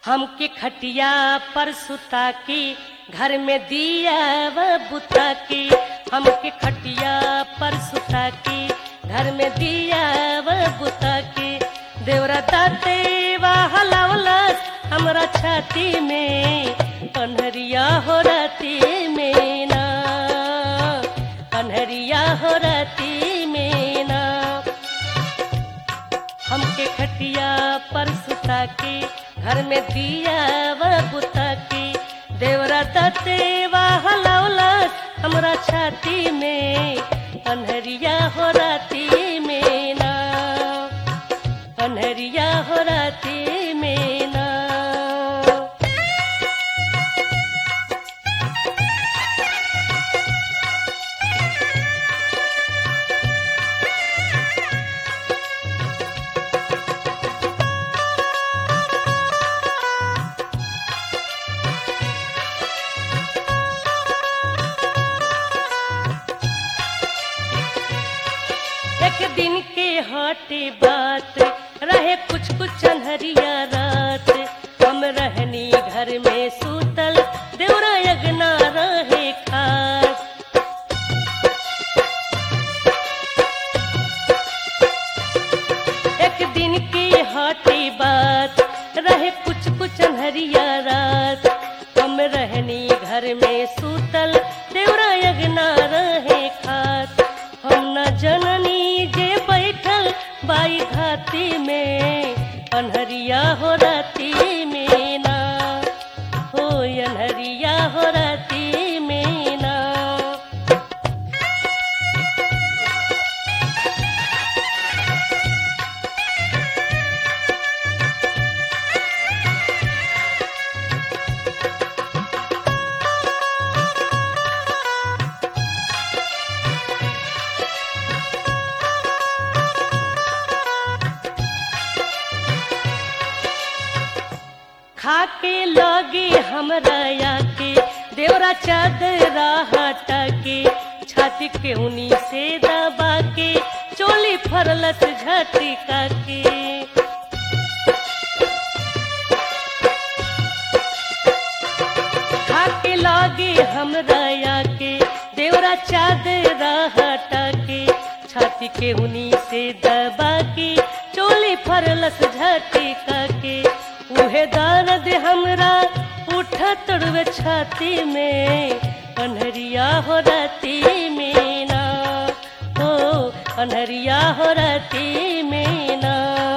हमके खटिया पर सुता के घर में दिया व बुता के, हमके खटिया पर सुता के घर में दिया व बुता के। देवरा दाते हलावलस हमरा छाती में, कन्हरिया हो राती में ना, कन्हरिया हो राती में ना। हमके खटिया पर सुता के घर में दिया व बुता के। देवरा दाते हलावलस हमरा छाती में, कन्हरिया हो राती में ना, कन्हरिया हो राती में ना। एक दिन के हटे बात रहे कुछ कुछ अनहरिया रात, हम रहनी घर में सूतल देवरा यगना रहे खास। एक दिन की हटे बात रहे कुछ कुछ अनहरिया रात, हम रहनी घर में सूतल देवरा यगना रहे खास। हम न जननी जे बैठल बाई घाती में, अनहरिया हो राती में ना, हो अनहरिया हो राती में ना। खाके लगे हमरा आके देवरा चादरा हटा के, छाती के उनी से दबा के चोली फरलस झटका के। खाके लगे हमरा आके देवरा चादरा हटा के, छाती के उनी से दबा के चोली फरलस झटका के। उहे दर्द हमरा उठा तड़वे छाती में, कन्हरिया हो राती में ना, हो कन्हरिया हो राती में ना।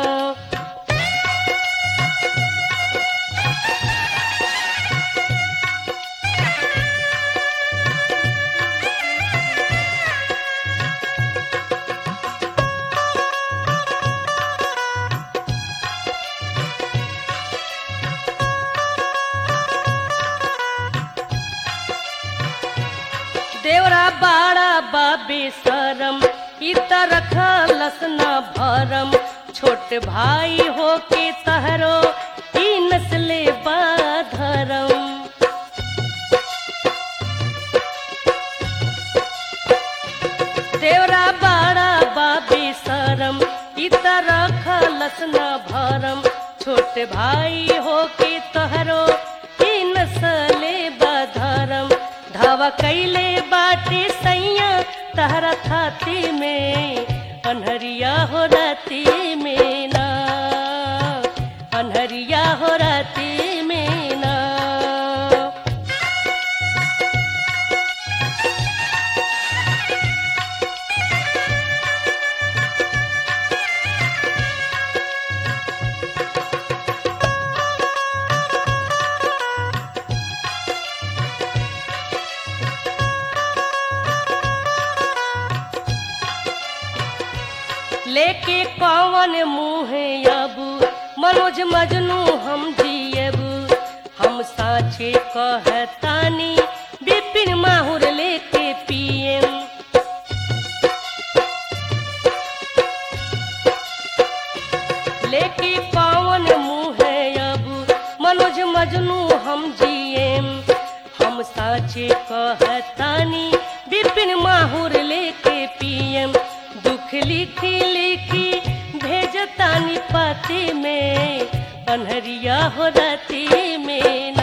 देवरा बाड़ा बाबे शरम इत रखलस न भरम, छोट भाई हो के तहरो ई नस्ले बाधरम। देवरा बाड़ा बाबे शरम इत रखलस न भरम, छोट भाई हो के तहरो ई नस्ले बाधरम। धावा कैले बाटे सैया तहरा थाती में, अनहरिया हो राती में ना, अनहरिया हो राती में ना। लेके कौन मुँह अबू मनोज मजनू हम जियबू, हम साचे कहतानी बिपिन माहुर लेके पियम। लेके कौन मुँह अबू मनोज मजनू हम जियम, हम साचे कहतानी बिपिन माहुर लेके पियम। दुख लिखी लिखी भेजतानी पाती में, अनहरिया हो राती में